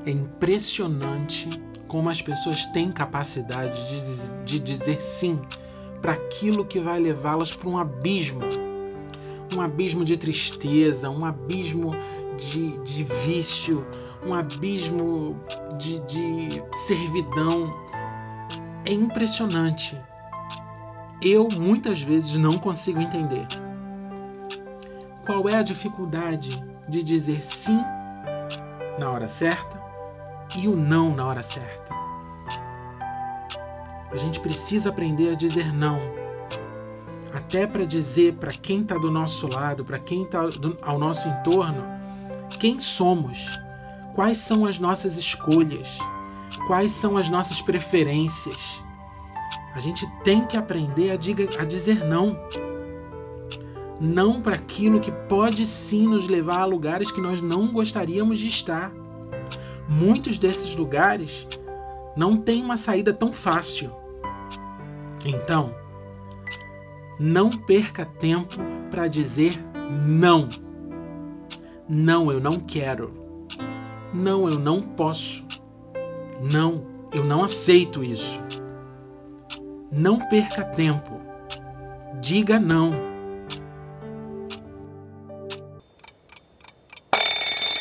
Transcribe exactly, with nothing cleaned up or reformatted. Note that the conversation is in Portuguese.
É impressionante como as pessoas têm capacidade de, de dizer sim para aquilo que vai levá-las para um abismo. Um abismo de tristeza, um abismo de, de vício, um abismo de, de servidão. É impressionante. Eu, muitas vezes, não consigo entender. Qual é a dificuldade de dizer sim na hora certa e o não na hora certa? A gente precisa aprender a dizer não. Até para dizer para quem está do nosso lado, para quem está ao nosso entorno, quem somos, quais são as nossas escolhas, quais são as nossas preferências. A gente tem que aprender a, diga, a dizer não. Não para aquilo que pode sim nos levar a lugares que nós não gostaríamos de estar. Muitos desses lugares não têm uma saída tão fácil. Então, não perca tempo para dizer não. Não, eu não quero. Não, eu não posso. Não, eu não aceito isso. Não perca tempo. Diga não.